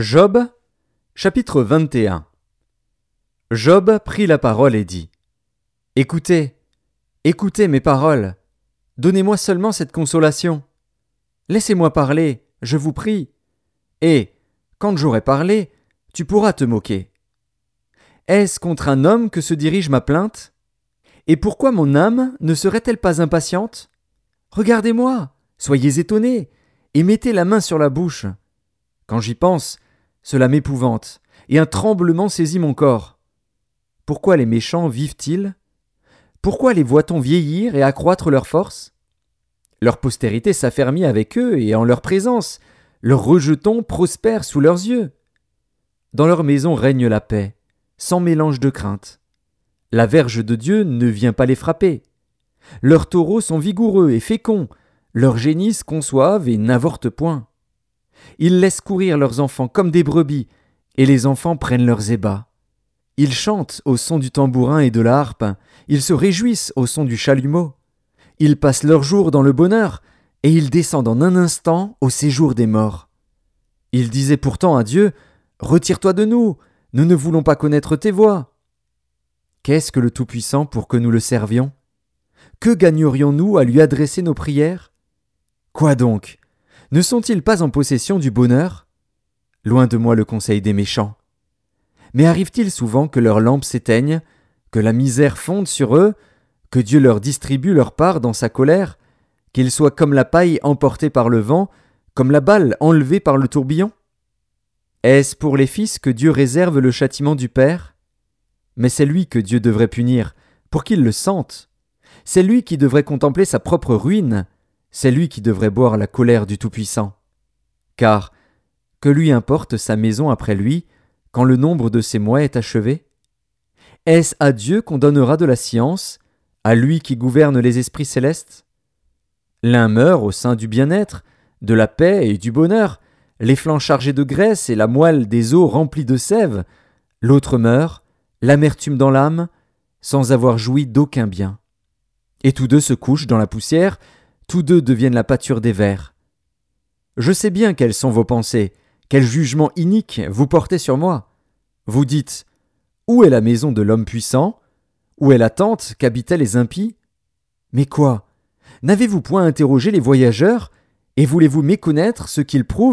Job, chapitre 21. Job prit la parole et dit : Écoutez, écoutez mes paroles, donnez-moi seulement cette consolation. Laissez-moi parler, je vous prie, et, quand j'aurai parlé, tu pourras te moquer. Est-ce contre un homme que se dirige ma plainte ? Et pourquoi mon âme ne serait-elle pas impatiente ? Regardez-moi, soyez étonnés, et mettez la main sur la bouche. Quand j'y pense, cela m'épouvante, et un tremblement saisit mon corps. Pourquoi les méchants vivent-ils ? Pourquoi les voit-on vieillir et accroître leur force ? Leur postérité s'affermit avec eux, et en leur présence, leurs rejetons prospèrent sous leurs yeux. Dans leur maison règne la paix, sans mélange de crainte. La verge de Dieu ne vient pas les frapper. Leurs taureaux sont vigoureux et féconds, leurs génisses conçoivent et n'avortent point. Ils laissent courir leurs enfants comme des brebis, et les enfants prennent leurs ébats. Ils chantent au son du tambourin et de la harpe, ils se réjouissent au son du chalumeau. Ils passent leurs jours dans le bonheur, et ils descendent en un instant au séjour des morts. Ils disaient pourtant à Dieu : Retire-toi de nous, nous ne voulons pas connaître tes voies. Qu'est-ce que le Tout-Puissant pour que nous le servions ? Que gagnerions-nous à lui adresser nos prières ? Quoi donc ? Ne sont-ils pas en possession du bonheur ? Loin de moi le conseil des méchants. Mais arrive-t-il souvent que leurs lampes s'éteignent, que la misère fonde sur eux, que Dieu leur distribue leur part dans sa colère, qu'ils soient comme la paille emportée par le vent, comme la balle enlevée par le tourbillon ? Est-ce pour les fils que Dieu réserve le châtiment du Père ? Mais c'est lui que Dieu devrait punir, pour qu'il le sente. C'est lui qui devrait contempler sa propre ruine, c'est lui qui devrait boire la colère du Tout-Puissant. Car, que lui importe sa maison après lui, quand le nombre de ses mois est achevé ? Est-ce à Dieu qu'on donnera de la science, à lui qui gouverne les esprits célestes ? L'un meurt au sein du bien-être, de la paix et du bonheur, les flancs chargés de graisse et la moelle des os remplis de sève. L'autre meurt, l'amertume dans l'âme, sans avoir joui d'aucun bien. Et tous deux se couchent dans la poussière, tous deux deviennent la pâture des vers. Je sais bien quelles sont vos pensées, quel jugement inique vous portez sur moi. Vous dites : Où est la maison de l'homme puissant ? Où est la tente qu'habitaient les impies ? Mais quoi ? N'avez-vous point interrogé les voyageurs, et voulez-vous méconnaître ce qu'ils prouvent ?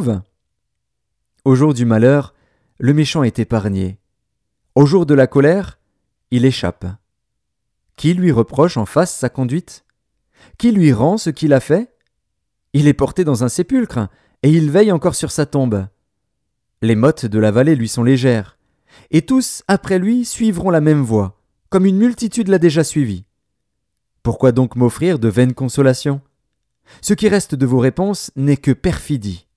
Au jour du malheur, le méchant est épargné. Au jour de la colère, il échappe. Qui lui reproche en face sa conduite ? Qui lui rend ce qu'il a fait ? Il est porté dans un sépulcre, et il veille encore sur sa tombe. Les mottes de la vallée lui sont légères, et tous, après lui, suivront la même voie, comme une multitude l'a déjà suivi. Pourquoi donc m'offrir de vaines consolations ? Ce qui reste de vos réponses n'est que perfidie.